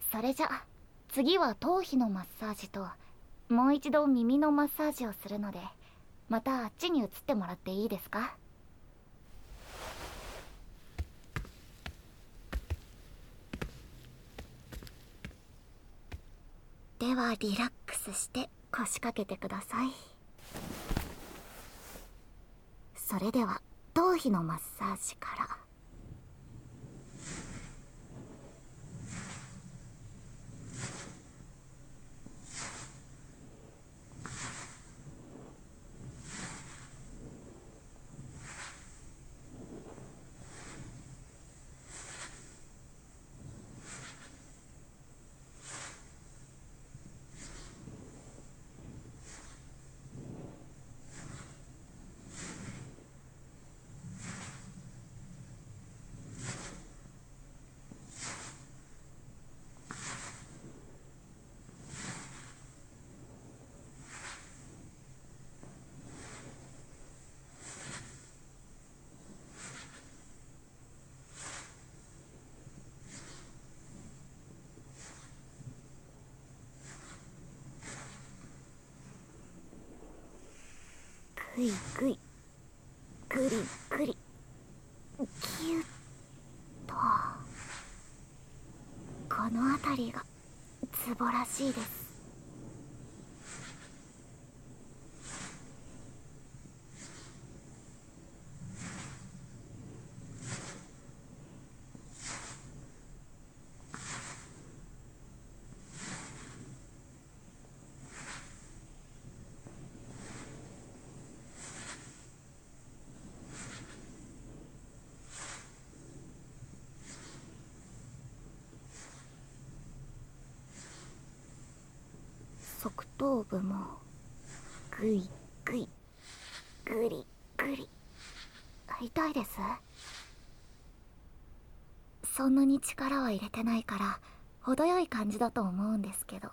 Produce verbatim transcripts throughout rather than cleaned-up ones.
それじゃ次は頭皮のマッサージともう一度耳のマッサージをするので、またあっちに移ってもらっていいですか？ではリラックスして腰掛けてください。それでは頭皮のマッサージから。ぐいぐいぐりぐりキュッと。この辺りがツボらしいです。側頭部もぐいぐいぐりぐり。痛いです？そんなに力は入れてないから程よい感じだと思うんですけど。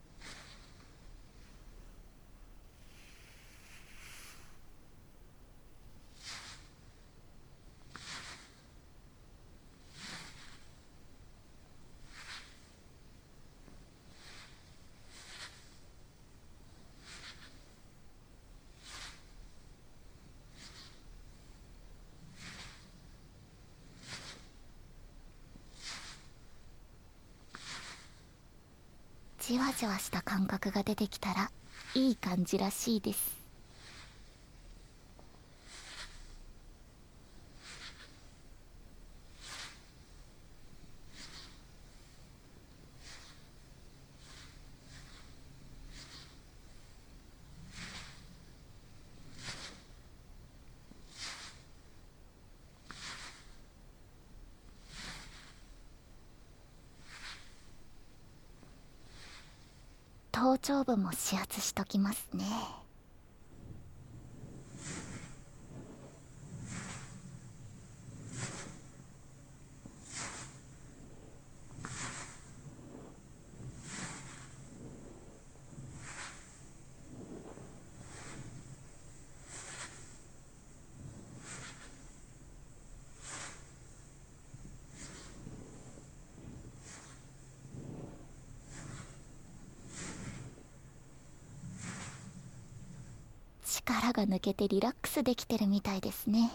じわじわした感覚が出てきたらいい感じらしいです。頭頂部も指圧しときますね。力が抜けてリラックスできてるみたいですね。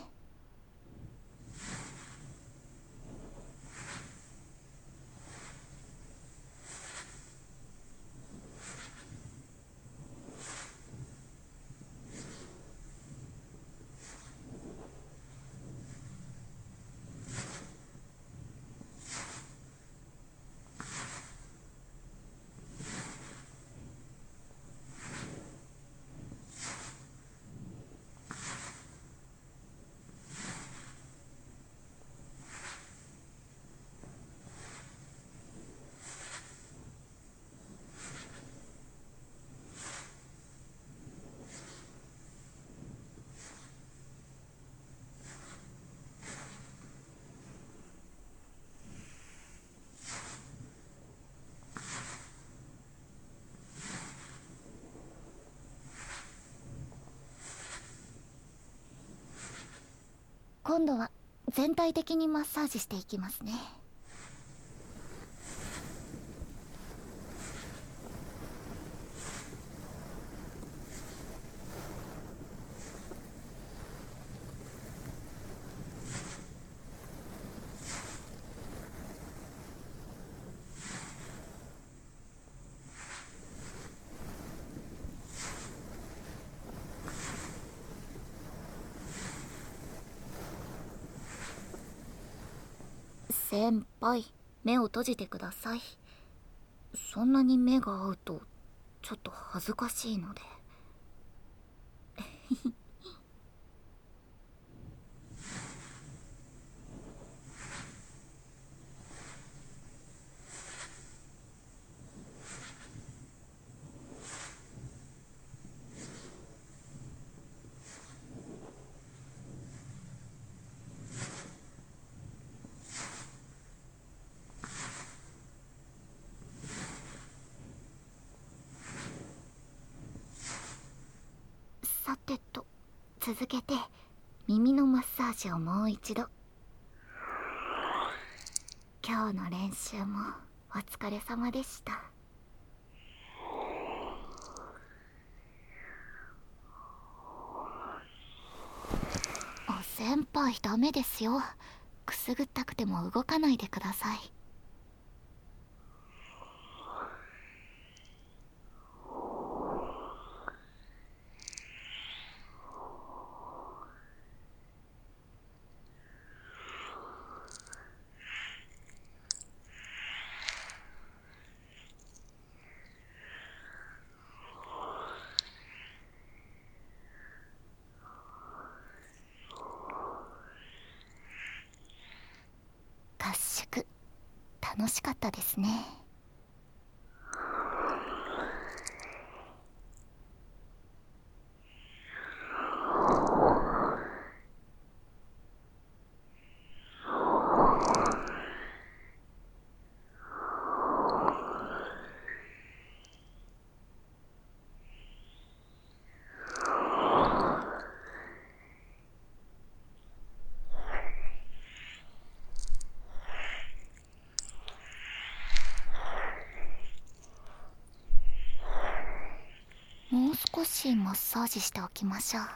今度は全体的にマッサージしていきますね。 先輩、目を閉じてください。そんなに目が合うとちょっと恥ずかしいので。さてと、続けて耳のマッサージをもう一度。今日の練習もお疲れ様でした。お先輩、ダメですよ。くすぐったくても動かないでください。合宿楽しかったですね。もう少しマッサージしておきましょう。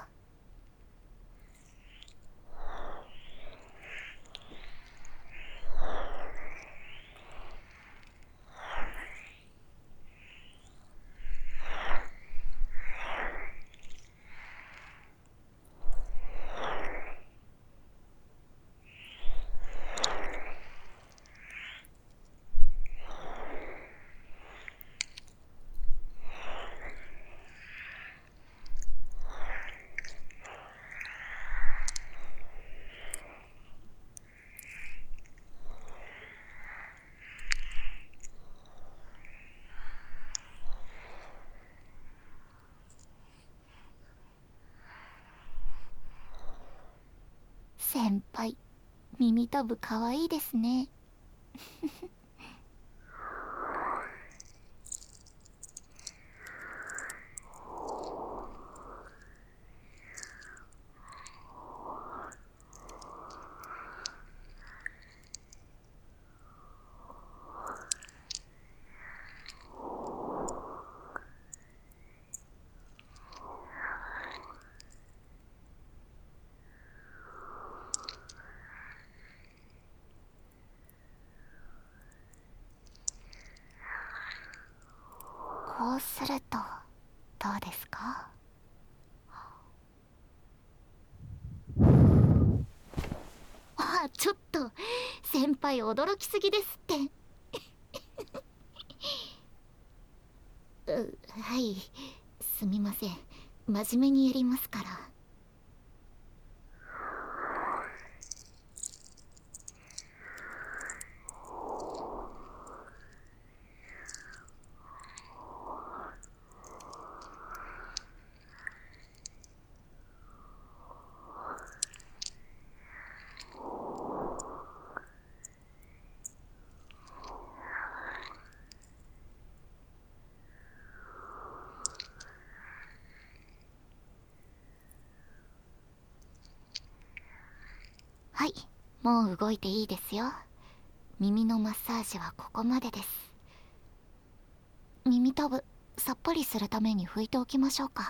先輩、耳たぶかわいいですね。こうするとどうですか？あ、ちょっと先輩驚きすぎですってう、はい、すみません。真面目にやりますから。はい、もう動いていいですよ。耳のマッサージはここまでです。耳たぶさっぱりするために拭いておきましょうか。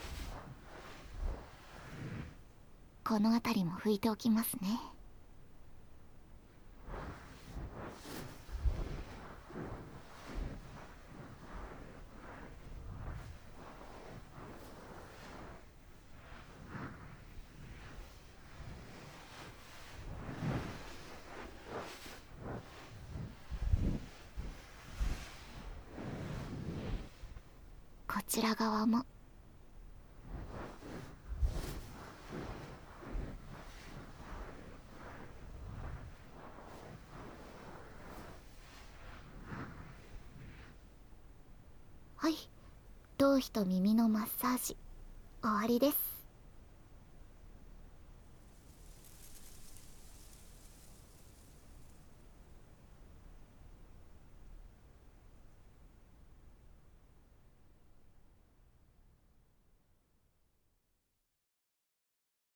この辺りも拭いておきますね。 ちら側も。はい、頭皮と耳のマッサージ終わりです。